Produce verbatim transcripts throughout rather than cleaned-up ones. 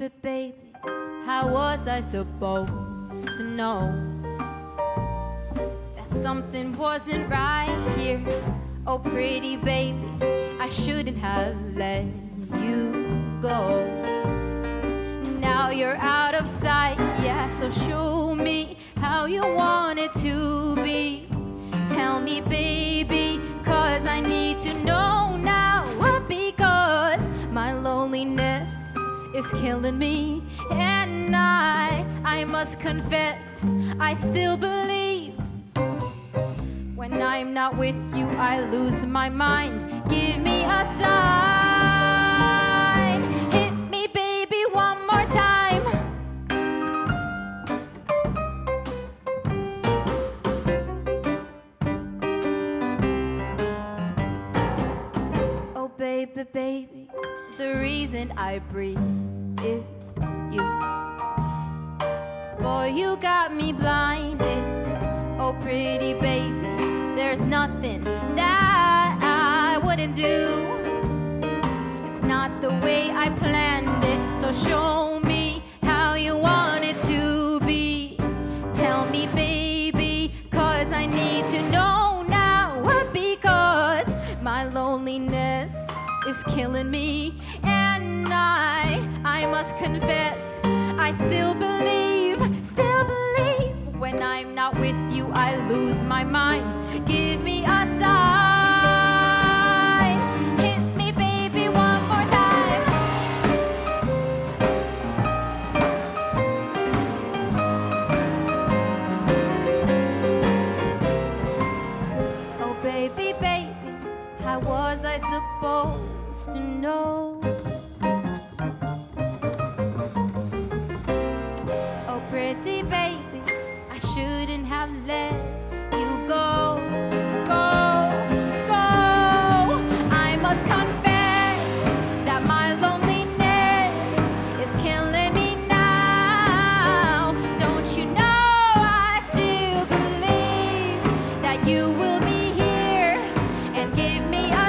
baby, baby, how was I supposed to know that something wasn't right here? Oh, pretty baby, I shouldn't have let you go. Now you're out of sight, yeah, so show me how you want it to be. Tell me, baby, cause I need to know now. Because my loneliness is killing me, and I, I must confess, I still believe. When I'm not with you, I lose my mind. Give me a sign. Hit me, baby, one more time. Oh, baby, baby, the reason I breathe is you. Boy, you got me blinded. Oh, pretty baby, there's nothing that I wouldn't do. It's not the way I planned it, so show me how you want it to be. Tell me, baby, cause I need to know now. Because my loneliness is killing me, and I, I must confess, I still believe, still believe. When I'm not with you, I lose my mind. Give me a sign. Hit me, baby, one more time. Oh, baby, baby, how was I supposed to know? Oh, pretty baby, I shouldn't have let you go, go, go. I must confess that my loneliness is killing me now. Don't you know I still believe that you will be here and give me a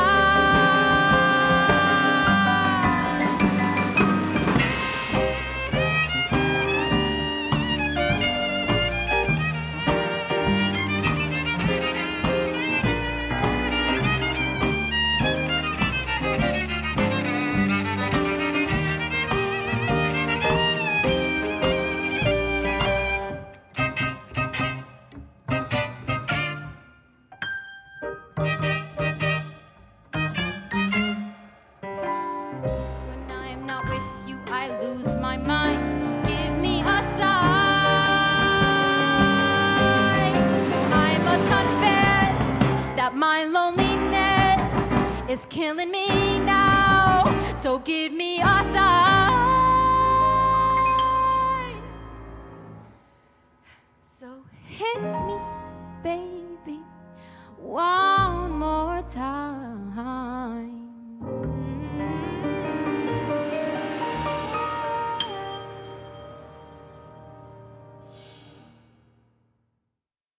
I lose my mind. Give me a sign. I must confess that my loneliness is killing me now. So give me a sign.